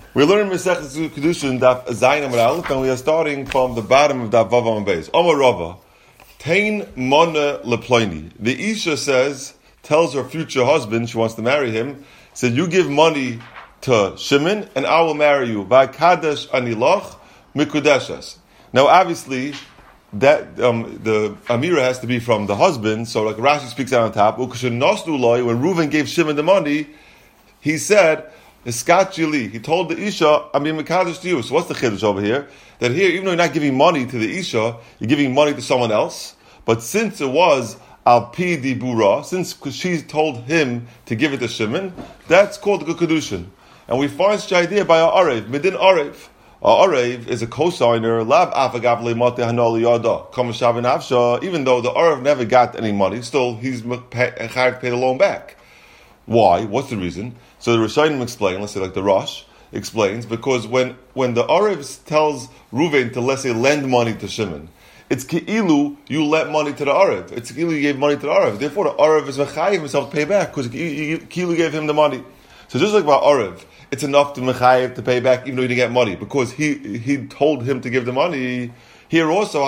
We're learning Masechet Kedushin Daf Zayin Amud Aleph, and we are starting from the bottom of Daf Vav Amud Beis. Amar Rava, Tain Mona Leploini. The Isha tells her future husband, she wants to marry him, said, "You give money to Shimon, and I will marry you." By Kadesh Anilach Mikudeshes. Now, obviously, that the Amira has to be from the husband. So, like Rashi speaks out on top, when Reuven gave Shimon the money, he said, "Iskachili." He told the Isha, "I'm being mekadosh to you." So, what's the chiddush over here? That here, even though you're not giving money to the Isha, you're giving money to someone else. But since it was al pi dibura, since she told him to give it to Shimon, that's called the kedushin. And we find such idea by our arev, midin arev. Our arev is a cosigner, lav afagav le'mate hanol yada, kamashav avsha. Even though the arev never got any money, still he's chayav to pay the loan back. Why? What's the reason? So the Rishonim explain. Let's say like the Rosh explains, because when the arev tells Reuven to, let's say, lend money to Shimon, it's ki'ilu you lent money to the arev. It's ki'ilu you gave money to the arev. Therefore, the arev is mechayiv himself to pay back because ki'ilu gave him the money. So just like about arev, it's enough to mechayiv to pay back even though he didn't get money because he told him to give the money. Here also,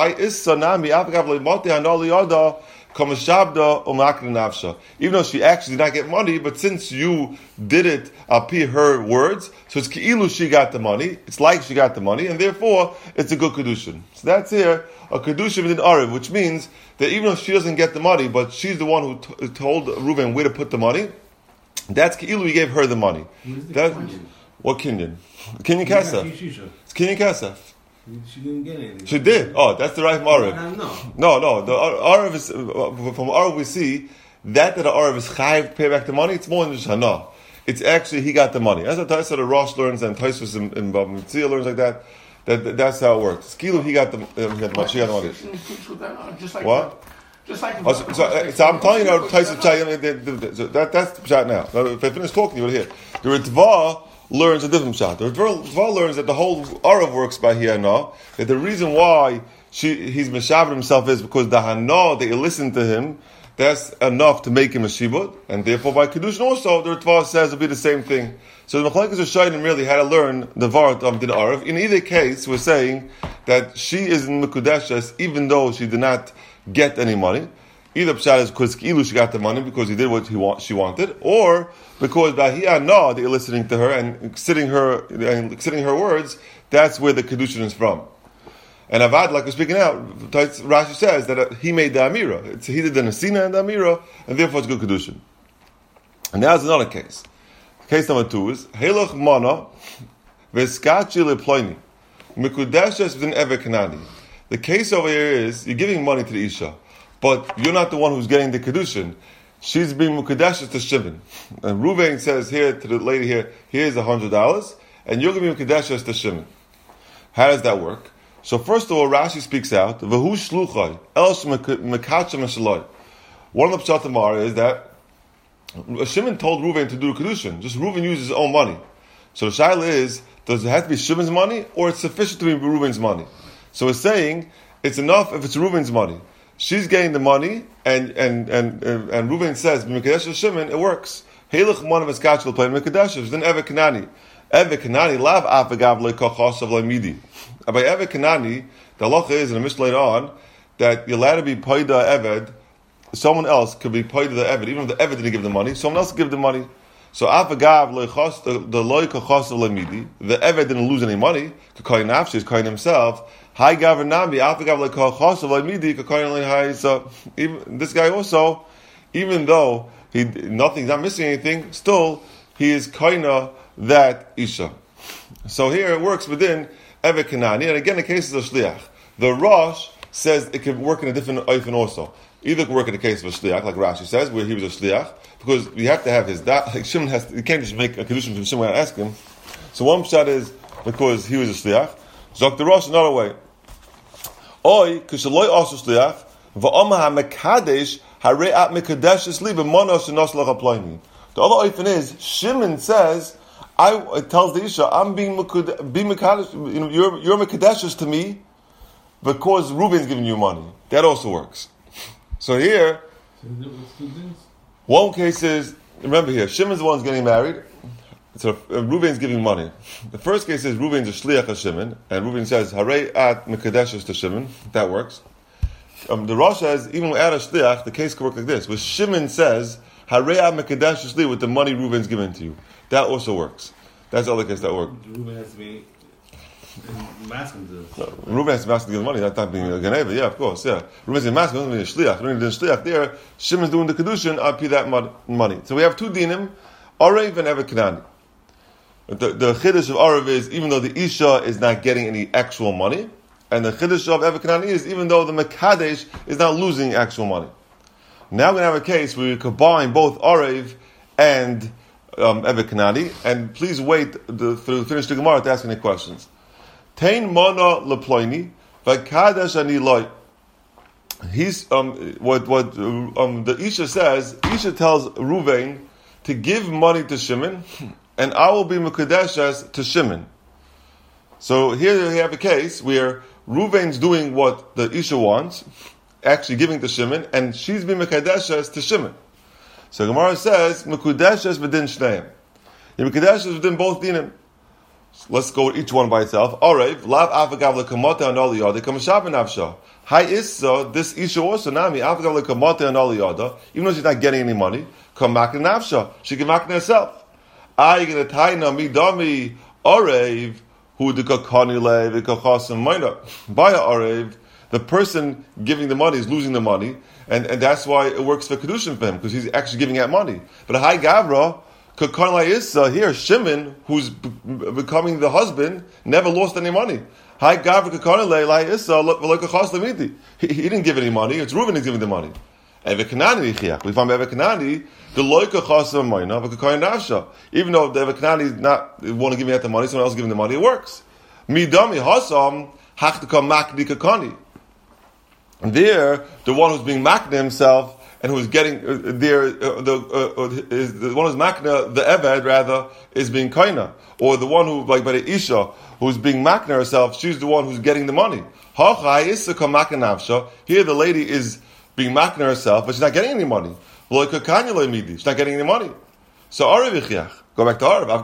even though she actually did not get money, but since you did it al pi her words, so it's ki'ilu she got the money. It's like she got the money, and therefore it's a good kedushin. So that's here a kedushin in arev, which means that even though she doesn't get the money, but she's the one who told Reuven where to put the money. That's ki'ilu he gave her the money. What kinyan? Kinyan kasef. It's kinyan kasef. She didn't get anything. She did. Oh, that's the right from Arev. No. The Arev is from Arev. We see that the Arev is chayiv to pay back the money. It's more than just hana. It's actually he got the money. As the Rosh learns and Tosfos in Bava Metzia learns like that. That's how it works. Kilu he got the money. She got the money. Just like what? Just like so I'm telling you now, Tosfos that's the shot now. If I finish talking, you will hear the Ritva learns a different shot. The Ritva learns that the whole Arav works by Hiyana, that the reason why he's Meshav himself is because the Hana, they listen to him, that's enough to make him a Shibud, and therefore by Kedushin also, the Ritva says it'll be the same thing. So the Machlekes Rishonim really had to learn the Vart of Din Arav. In either case, we're saying that she is in Mekudeshes even though she did not get any money. Either Pshat is because Ki'ilu she got the money because he did what she wanted, or because Bahia Na, they're listening to her and considering her words, that's where the Kedushin is from. And Avad, like we're speaking out, Rashi says that he made the Amira. He did the Nesina and the Amira, and therefore it's good Kedushin. And there's another case. Case number 2 is Helach Mana Veskachi Leploini Mikudeshes within Ever Kanani. The case over here is you're giving money to the Isha, but you're not the one who's getting the Kedushin. She's being Mukadeshes to Shimon. And Reuven says here to the lady here, here's $100, and you're going to be Mukadeshes to Shimon. How does that work? So first of all, Rashi speaks out, V'hu shluchai, else mekachem eshaloi. One of the pshatim is that Shimon told Reuven to do the Kedushin. Just Reuven uses his own money. So the shaila is, does it have to be Shimon's money, or it's sufficient to be Reuven's money? So it's saying, it's enough if it's Reuven's money. She's getting the money, and Reuven says, "Mekadesh Shimon," it works. Helach mon v'skach will play Mekadesh. Then Eve Kanani, lav afagav lekochos of lemidi. By Eve Kanani, the halacha is in the Mishnah later on that you're allowed to be paida eved. Someone else could be paida the eved, even if the eved didn't give the money. Someone else give the money. So afagav lechos the loikochos of lemidi. The eved didn't lose any money. Kakoyin nafshi is koyin himself. Hi Gavernami, so this guy also, even though he's not missing anything, still he is kaina that Isha. So here it works within Eved Kanani, and again the case is a shliach. The Rosh says it can work in a different oifen also. Either it can work in the case of a shliach, like Rashi says, where he was a shliach, because you have to have his like Shimon you can't just make a kedushin from Shimon and ask him. So one pshat is because he was a shliach. Zok the Rosh another way. Oy kushaloi also shliach va'oma hamekadesh hareat mekadeshes li b'monos shenos lachaploini. The other oifen is Shimon says, it tells the Isha, I'm being mekadesh. You're mekadeshes to me because Reuven's giving you money. That also works. So here, one case is remember here Shimon's the one's getting married. So Reuven's giving money. The first case is Reuven's a shliach of Shimon, and Reuven says, Harei at mekadeshes to Shimon. That works. The Rosh says, even without a shliach, the case could work like this. Where Shimon says, Harei at mekadeshes li, with the money Reuven's given to you. That also works. That's the other case that works. Reuven has to be masking to. Reuven has to be asking to give the money. That's not being a ganeva. Yeah, of course. Yeah. Reuven's a masking, doesn't mean a shliach. When he's doing shliach there, Shimon's doing the kedushin. I'll pay that money. So we have two dinim, Arev and Evet Kanani. The chiddush of Arev is even though the Isha is not getting any actual money, and the chiddush of Evet Kanani is even though the Mekadesh is not losing actual money. Now we're going to have a case where we combine both Arev and Evet Kanani, and please wait to finish the Gemara to ask any questions. Tein Mana Leploini, Vakadesh Ani Loi. He's what the Isha says. Isha tells Reuven to give money to Shimon, and I will be Mekadeshes to Shimon. So here we have a case where Reuven's doing what the Isha wants, actually giving to Shimon, and she's being Mekadeshes to Shimon. So Gemara says, Mekadeshes v'din shneim. You're Mekadeshes within both dinim. Let's go with each one by itself. Arev, lav avagav lekamata and aliyada, kamashab and avsha. Hi Issa, this Isha also, nami, avagav lekamata and aliyada, even though she's not getting any money, come back in avsha. She can back in herself. I get a taina midami Arev, who the kakani le v'kachasim minor. By Arev, the person giving the money is losing the money, and that's why it works for kedushin for him, because he's actually giving out money. But Hi Gavra, Kakan la Issa, here, Shimon, who's becoming the husband, never lost any money. Hi Gavra Kakan la Issa, v'lekachas lemiti. He didn't give any money, it's Reuven who's giving the money. Evet Kanani richiach. We find Evet Kanani, the loikachas lemina, v'kakan nafsha. Even though the Evet Kanani is not want to give me out the money, someone else giving the money, it works. Midami hasam, hachtakam makdi kakani. There, the one who's being makna himself and who's getting the one who's makna the eved rather is being kaina, or the one who like by the isha who's being makna herself, she's the one who's getting the money. Here, the lady is being makna herself, but she's not getting any money. She's not getting any money. So go back to Arav.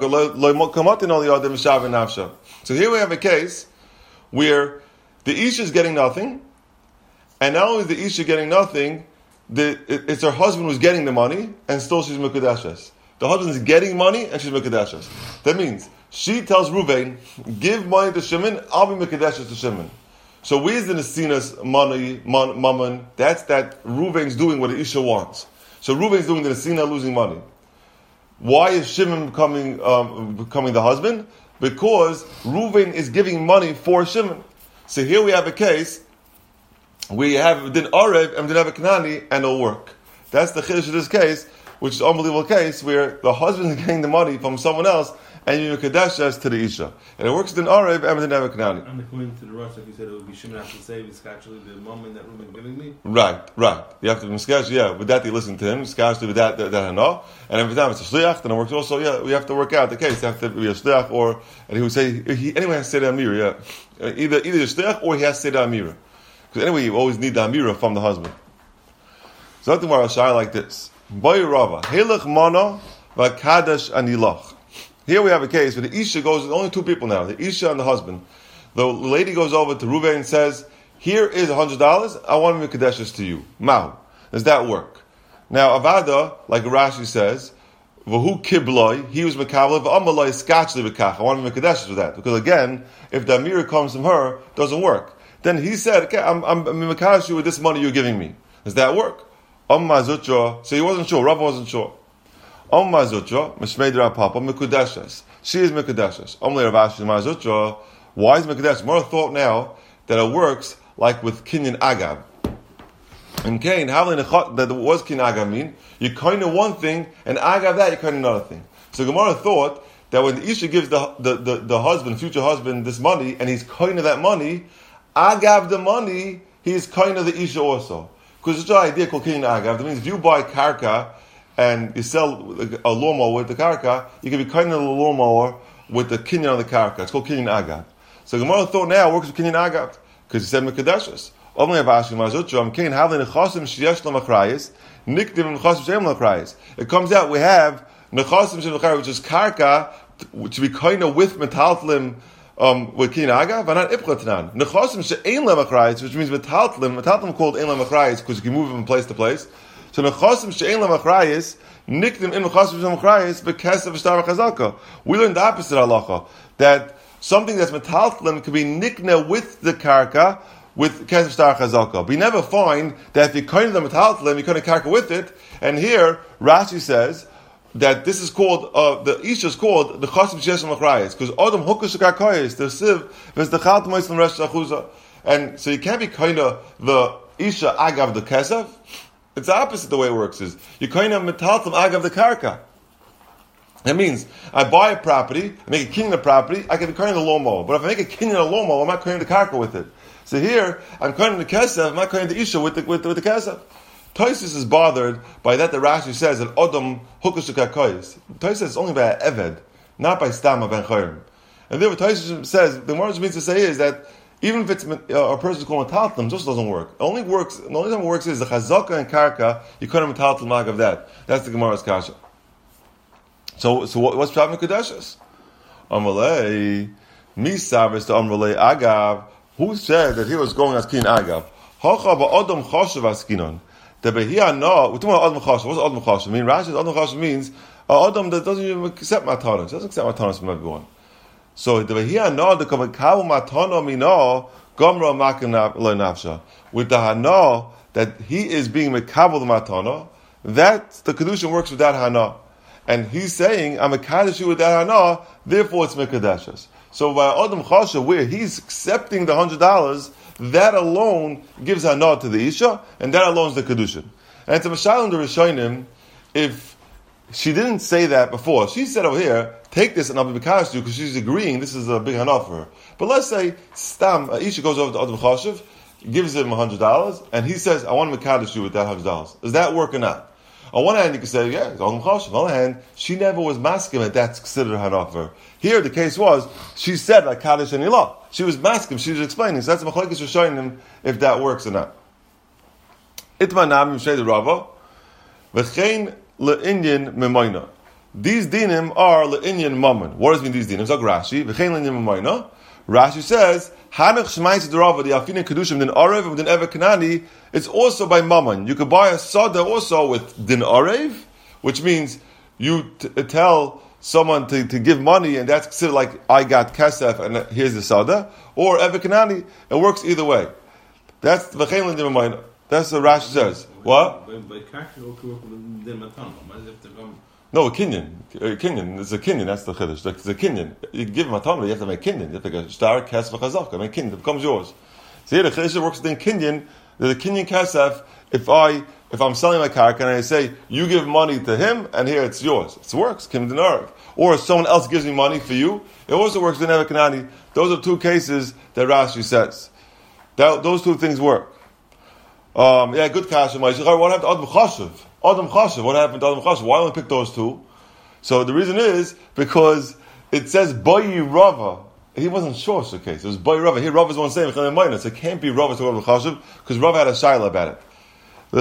So here we have a case where the isha is getting nothing. And not only is the Isha getting nothing, it's her husband who's getting the money, and still she's Mekadeshes. The husband's getting money, and she's Mekadeshes. That means, she tells Reuven, give money to Shimon, I'll be Mekadeshes to Shimon. So where's the Nesinas money, mammon? That's that Reuven's doing what the Isha wants. So Reuven's doing the Nesina, losing money. Why is Shimon becoming the husband? Because Reuven is giving money for Shimon. So here we have a case, we have din Arev and din Evet Kanani, and it'll work. That's the chiddush of this case, which is an unbelievable case where the husband is getting the money from someone else, and you Kadeshes to the Isha. And it works din Arev and din Evet Kanani. And according to the Rosh, like you said, it would be Shimon has to say it's actually the moment that Reuven giving me. Right. You have to be sketch. Yeah, with that you listen to him. Sketch with that I know. And every time it's a shliach, then it works also. Yeah, we have to work out the case. It have to be a shliach, and he would say anyway has to say the amira. Yeah, either a shliach or he has to say the amira. Because anyway, you always need the amira from the husband. So nothing more I'll like this. Boy Rava, Helech Mana Vakadesh Anilach. Here we have a case where the Isha goes, there's only two people now, the Isha and the husband. The lady goes over to Reuven and says, here is $100, I want to make Kadeshes to you. Mahu. Does that work? Now Avada, like Rashi says, Vahu Kibloi, he was Mekabla, V'amalai Skachli V'kach. I want to make Kadeshes with that. Because again, if the amira comes from her, it doesn't work. Then he said, okay, I'm mekadosh you with this money you're giving me. Does that work? So he wasn't sure. Rav wasn't sure. She is mekudeshes. Why is mekudeshes? More thought now that it works like with kinyan agav. In Cain, that was kinyan agav mean? You kind of one thing, and agav that you kind of another thing. So Gemara thought that when the Isha gives the husband, future husband, this money, and he's kind of that money, agav the money, he's kind of the Isha also. Because it's an idea called kinyan agav. That means if you buy karka and you sell a lawnmower with the karka, you can be kind of the lawnmower with the kinyan on the karka. It's called kinyan agav. So Gemara thought now it works with kinyan agav because he said mekadeshes. It comes out we have Nechasim Shemachar, which is karka, to be kind of with metaltlim, with kin agav, and not ipchatanan. Nechasim she'ein lemachrayis, which means metaltlim called ein lemachrayis because you can move them from place to place. So nechasim she'ein lemachrayis, nikdim in nechasim shemachrayis, bekesef v'shtar v'chazaka. We learned the opposite halacha, that something that's metaltlim can be nikna with the karka, with kesef v'shtar v'chazaka. But you never find that if you kind of the metaltlim, you kind of karka with it. And here, Rashi says, that this is called, the Isha is called the Chasim Sheshem Achrayis, because Adam Hukush Karkoyis, the Siv, is the Chat Moislim Resh Achuza. And so you can't be kind of the Isha Agav the Kesef. It's the opposite the way it works is, you kind of metaltam Agav the Karka. That means, I buy a property, I make a kinyan of property, I can be kind of the lawnmower. But if I make a kinyan of lawnmower, I'm not kind of the Karka with it. So here, I'm kind of the Kesef, I'm not kind of the Isha with the Kesef. Tosis is bothered by that the Rashi says that Odom Hukush Karkoyis. Tosis is only by Eved, not by Stama Ben Chayrim. And therefore Tosis says, the more it means to say is that even if it's a person's called Metaltlim, just doesn't work. The only time it works is the Chazaka and Karka, you couldn't Metaltlim mag of that. That's the Gemara's Kasha. So what's Pshat Mekudeshes? Amalei, Misavis to Amalei Agav, who said that he was going as Kin Agav? Hacha Odom Choshev Askinon. The Behia no, we're talking about Adam Chashav. What's Adam Chashav mean? Rashi says Adam Chashav means Adam that doesn't even accept matanos. Doesn't accept matanos from everyone. So the Behia no, the Kamakavu matano mino gomra makim le'nafsha. With the hana that he is being mekabel the matano, that the kedushin works with that hana, and he's saying I'm a kaddish with that hana, therefore it's mekadeshus. So by Adam Chashav, where he's accepting the $100. That alone gives hana to the Isha, and that alone is the Kedushin. And it's a Mashal in the Rishonim, if she didn't say that before, she said over here, take this and I'll be Mekadosh you, because she's agreeing this is a big hana for her. But let's say, Stam, Isha goes over to Adam Chashiv, gives him $100, and he says, I want to Mekadosh you with that $100. Does that work or not? On one hand, you can say, yeah, it's Adam Chashiv. On the other hand, she never was masking that that's considered hana for her. Here, the case was, she said, like Kaddish and Ilah. She was masking, she was explaining. So that's a machlokes for showing him if that works or not. Itma nam yimshei Rava, v'chein le'inyan memoina. These dinim are le'inyan mammon. What does mean these dinim? It's like Rashi. V'chein le'inyan memoina. Rashi says, Hanach shmaitzid Rava, the Alfina Kedushim, din Arev, and din Ever Kanani, it's also by mammon. You could buy a soda also with din Arev, which means you tell someone to give money, and that's considered like I got kesef, and here's the soda, or Ever Kanani. It works either way. That's the v'chein le'inyan memoina. That's what Rashi says. What? No, a kinyan. It's a kinyan. That's the chiddush. Like, it's a kinyan. You give him a ton, you have to make kinyan. You have to go star kesef v'chazaka. Make kinyan. It becomes yours. So here the chiddush works in kinyan. The kinyan kesef. If I'm selling my car, and I say you give money to him, and here it's yours. It works. Kim dinar. Or if someone else gives me money for you, it also works in Nebuchadnezzar. Those are two cases that Rashi says. Those two things work. Good kasha. What happened to Adam Chashav? Adam Chashav. What happened to Adam Chashav? Why only pick those two? So the reason is because it says Bayi Rava. He wasn't sure it's the case. It was Bayi Rava. Here Rava is one saying so it can't be Rava to Adam Chashav because Rava had a shaila about it. The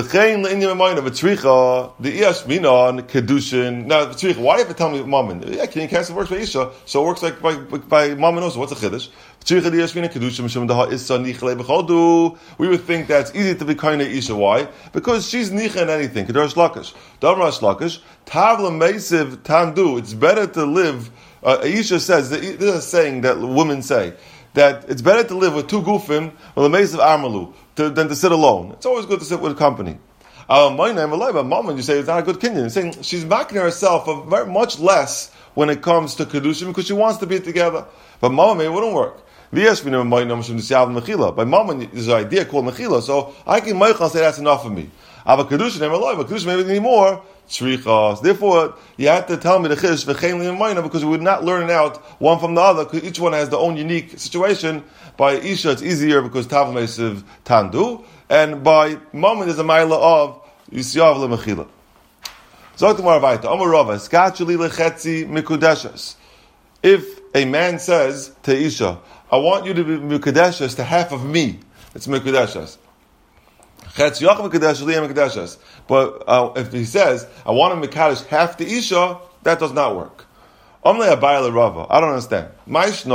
Iyashmina Kedushin. Now, Tzricha, why do you have to tell me Mammon? Yeah, Kinyan Kesef works by Isha, so it works like by Mammon also. What's a Chiddush? Tzricha the Iyashmina Kedushin, Mishum Daha Issa Nichle B'chodu. We would think that's easy to be kind of Isha. Why? Because she's Nicha in anything. Kedar Shlakish. Damra Shlakish. Tavla Meisiv Tandu. It's better to live, Isha says, this is a saying that women say, that it's better to live with two gufim, with a Meisiv Armalu, than to sit alone. It's always good to sit with a company. My name, but mom, you say it's not a good kinyan. You're saying she's marking herself a very much less when it comes to kedushim because she wants to be together. But mama, it wouldn't work. By mama, there's an idea called mechila, so I can meichel say that's enough for me. But kedushim maybe need more. Therefore, you have to tell me the chiddush v'chein le'mayna because we would not learn it out one from the other because each one has their own unique situation. By Isha, it's easier because Tav Meisiv Tandu, and by Mammon there's a Maila of Yisyav le'mechila. Zot Gemara Vayta, Amar Rava, Skachuli lechetzi mikudeshes. If a man says to Isha, I want you to be mikudeshes to half of me, it's mikudeshes. But if he says, I want to mekadosh half the Isha, That does not work. I don't understand. Why, if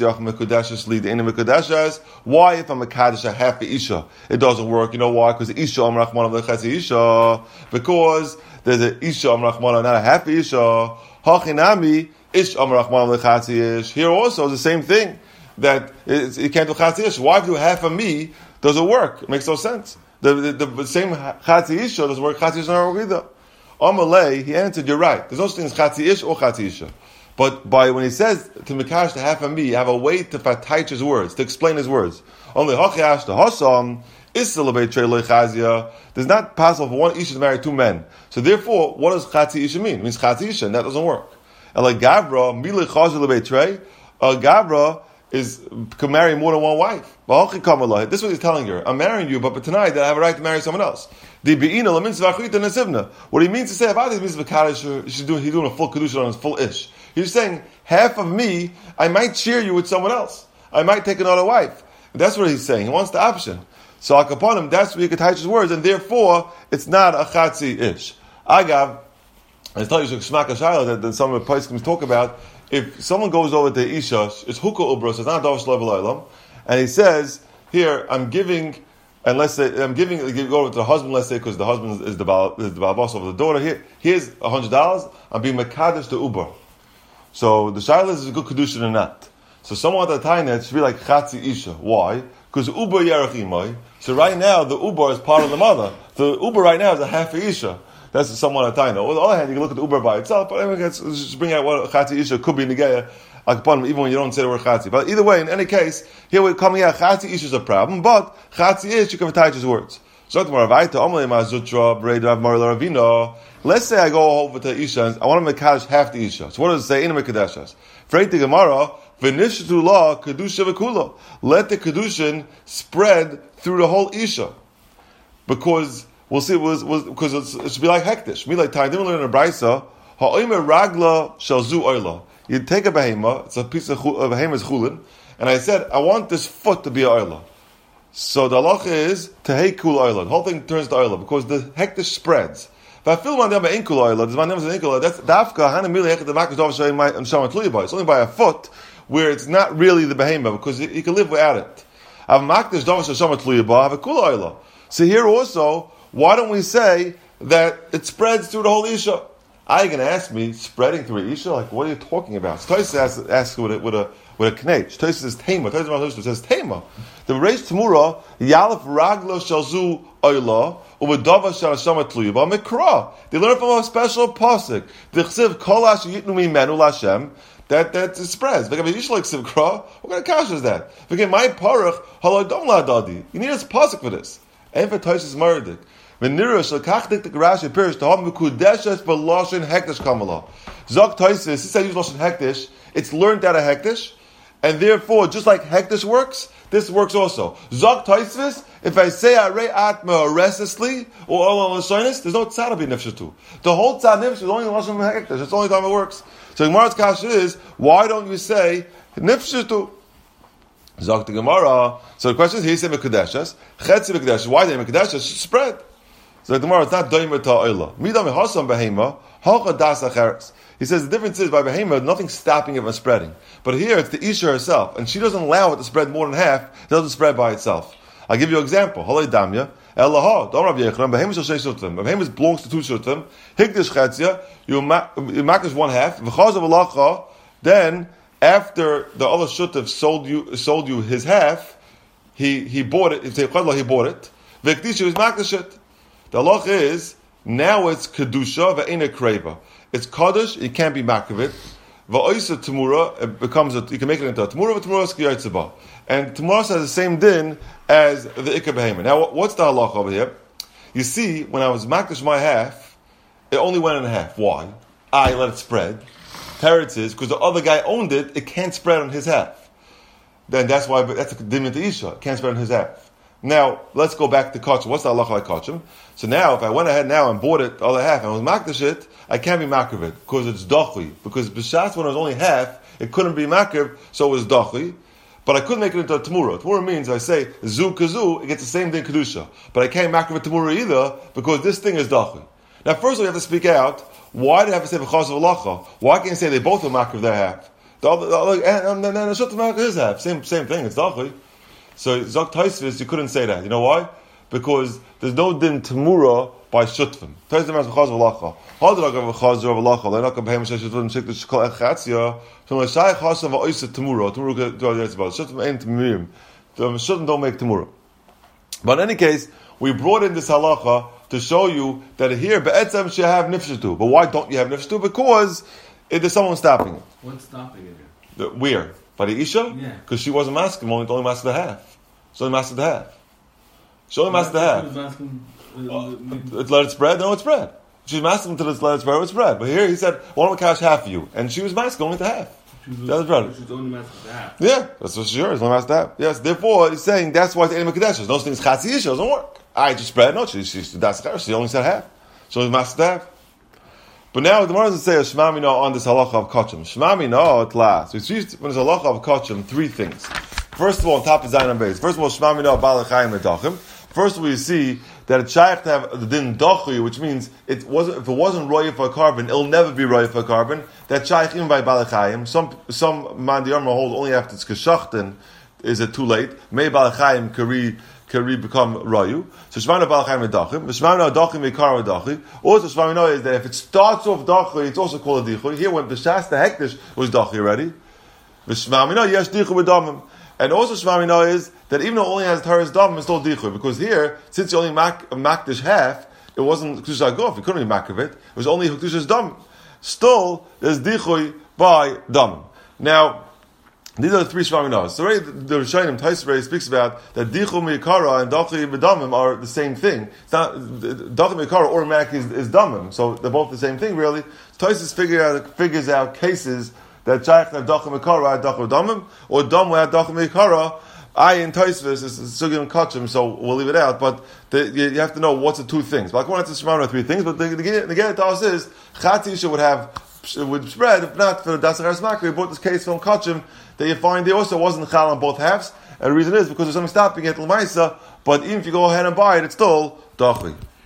I'm a kaddish a half isha, it doesn't work? You know why? Because isha amrachmana v'chetzi isha. Because there's an isha amrachmana, not a half isha. Hachinami ish amrachmana v'chetzi ish. Here also is the same thing. That you can't do chatzi ish. Why do half of me doesn't work? It makes no sense. The same chatzi isha doesn't work. Chatzi isha doesn't work either. Amalei, he answered, you're right. There's no such thing as chatzi ish or chatzi isha. But when he says to Mikash to half of me, you have a way to fataych his words, to explain his words. Only hachayash to hasam is celebrate trei loy chazia. There's not possible for one isha to marry two men. So therefore, what does chatzi isha mean? It means chatzi isha, and that doesn't work. And like Gavra, milei chazia lebei trei, Gavra can marry more than one wife. This is what he's telling her. I'm marrying you, but tonight I have a right to marry someone else. What he means to say about this means he's doing a full kedusha on his full ish. He's saying, half of me, I might share you with someone else. I might take another wife. That's what he's saying. He wants the option. So upon him, that's where you can touch his words, and therefore, it's not a chatzi ish. I tell you, Shmaka Shaila, that some of the poskim talk about, if someone goes over to Isha, it's hukah ubra, so it's not Davash Level Olam, and he says, here, I'm giving, and let's say, go over to the husband, let's say, because the husband is the boss of the daughter, here's $100, I'm being Mekadesh to Uber. So the Shaila is a good kedushin or not. So someone at the time it should be like Chatzi Isha. Why? Because Uber Yerach Imai. So right now the Uber is part of the mother. The Uber right now is a half a Isha. That's someone at the time. On the other hand, you can look at the Uber by itself, but anyway, let's just bring out what Chatzi Isha could be Negeya, even when you don't say the word Chatzi. But either way, in any case, here we're coming out, Chatzi Isha is a problem, but Chatzi Ish, you can attach his words. Let's say I go over to Isha and I want to make Kaddish half the Isha. So what does it say in the Mekadeshas? Freit the Gemara, v'nishtu la kedusha v'kula. Let the kedushin spread through the whole Isha, because we'll see. Because it should be like hektish. Me like time. Then we learn in a brayso. Ha'omer ragla shalzu oila. You take a behema. It's a piece of behema's chulin, and I said I want this foot to be a oila. So the halacha is tehei kul oila. The whole thing turns to oila because the hektish spreads. That's dafka hanamili heket the makas dov shayim and shaman tluyabay. It's only by a foot where it's not really the behema because you can live without it. So here also, why don't we say that it spreads through the whole Isha? Are you going to ask me, spreading through Isha? Like, what are you talking about? So Tosfos asks with a knech. Tosfos says Tema. Tosfos says Tema. The Reish Tamura, Yalef Raglo Shalzu Oyla, Ubadava Shalashama Tluyaba Mikra. They learn from a special pasuk. The Chsiv Kolash Yitnu Mimenu Lashem. That it spreads. What kind of kash is that? My parach halodom ladadi. You need a pasuk for this. And for Tosfos Maradik. Venira shalkachdik the Rashi pirish to have mekudeshes for lashon hektish kamala. Zok Tosfos. Since I use lashon hektish, it's learned out of hektish, and therefore, just like hektish works, this works also. Zok Tosfos. If I say arei atma restlessly or all lashonis, there's no tzad to be nifshatu. The whole tzad nifsh is only lashon hektish. That's the only time it works. So Gemara's kasha is, why don't you say nifshatu? Zok the Gemara. So the question is, he said mekudeshes, chetzi mekudeshes. Why they mekudeshes? Spread. So the Gemara, it's not doimer ta'oila. Midam hasam behema hacha das acheres. He says the difference is by behema, nothing's stopping it from spreading. But here it's the Isha herself, and she doesn't allow it to spread more than half. It doesn't spread by itself. I'll give you an example. Halei damya. Elaha, don't Rav Yechon. Behema shel shei shutim. Behema belongs to two shutim. Hikdish chetzia. You makish one half. V'chazav alacha. Then after the other shutim sold you his half, he bought it. If they he bought it. V'kdish is makish it. The halacha is now it's kedusha ve'ena kreva. It's kaddish. It can't be makavit. Va'oisa tamura. It becomes you can make it into a tamura. V'tamura is kiyatzaba. And tamura has the same din as the ikka behema. Now, what's the halacha over here? You see, when I was makdish my half, it only went in half. Why? I let it spread. Teretz is because the other guy owned it. It can't spread on his half. Then that's why. That's a dimon to isha. It can't spread on his half. Now, let's go back to kachim. What's the halacha like kachim? So now, if I went ahead now and bought it, the other half, and I was makdish it, I can't be makriv it, because it's dachui. Because b'shas, when it was only half, it couldn't be makriv, so it was dachui. But I couldn't make it into a tamura. Tamura means, I say, zu kazu, it gets the same thing kedusha. But I can't makriv it tamura either, because this thing is dachui. Now, first we have to speak out, Why do they have to say v'chaz v'lacha? Why can't you say they both are makriv their half? The other, and then the shut makriv his half. Same thing. It's dachui. So Zok Taisvis, you couldn't say that. You know why? Because there's no din temura by shutfim. Taisvis has v'chaz v'lacha. How did I go v'chaz v'lacha? Le'nak b'hem sheshutfim shik l'shkol echatzia. From a shayach hasav v'oisa temura. Temura do it about shutfim ain't temurim. The shutfim don't make temura. But in any case, we brought in this halacha to show you that here be'etzem should have nifshatu. But why don't you have nifshatu? Because there's someone stopping it. What's stopping it here? Where? By the Isha? Yeah. Because she wasn't masking, only mastered the half. She only mastered the half. She only mastered the half. Let it spread? No, it's spread. She's masking until it's let it spread, it's spread. But here he said, why don't we cash half of you? And she was masking only the half. That's right. She's only mastered the half. Yeah, that's what she is. Only mastered the half. Yes, therefore he's saying that's why it's Edim HaKadosh. Those things Chatzi Isha doesn't work. I just spread. No, she only said half. She only mastered the half. But now the Gemara doesn't say a Shema Mina on this halacha of kachim. Shema Mina at last. So it's used when there's halacha of kachim, three things. First of all, on top of Zayin and Beis. First of all, Shema Mina balachayim medachim. First of all, you see that it's shaykh to have the din dachi, which means if it wasn't roya for a carbon, it'll never be roya for a carbon. That shaykh even by balachayim. Some mandiyarma hold only after it's keshachten is it too late. May balachayim kari become rayu. So Shemana balachayim medachim. Shemana dachim mekar medachi. Also Shemana is that if it starts off dachi, it's also called a dichu. Here when b'shas the hektish was dachi already. Shemana yes dichu medamim. And also Shemana is that even though it only has Taras Dam, it's still Dichu. Because here, since you only makdish half, it wasn't Kedusha Gof, you couldn't make of it. It was only Kedusha's Dam. Still, there's Dichu by Dam. Now, these are the three Shemaminahs. So already the Rishonim, Taisrei speaks about that Dichu Meikara and Dachi B'Damim are the same thing. It's not, Dachi Meikara automatically is Damim. So they're both the same thing, really. Taisus figures out cases that Shaykh have Dachim Mekara at Dachim Damim, or Dam at Dachim Mekara. I in Taisvis is Sugim and Kachim, so we'll leave it out. But you have to know what's the two things. But I want to Shema three things. But the get to us is Chatisha would spread. If not for Dasacharis Makri, we brought this case from Kachim that you find there also wasn't Chal on both halves. And the reason is because there's something stopping it L'maisa. But even if you go ahead and buy it, it's still Dachi.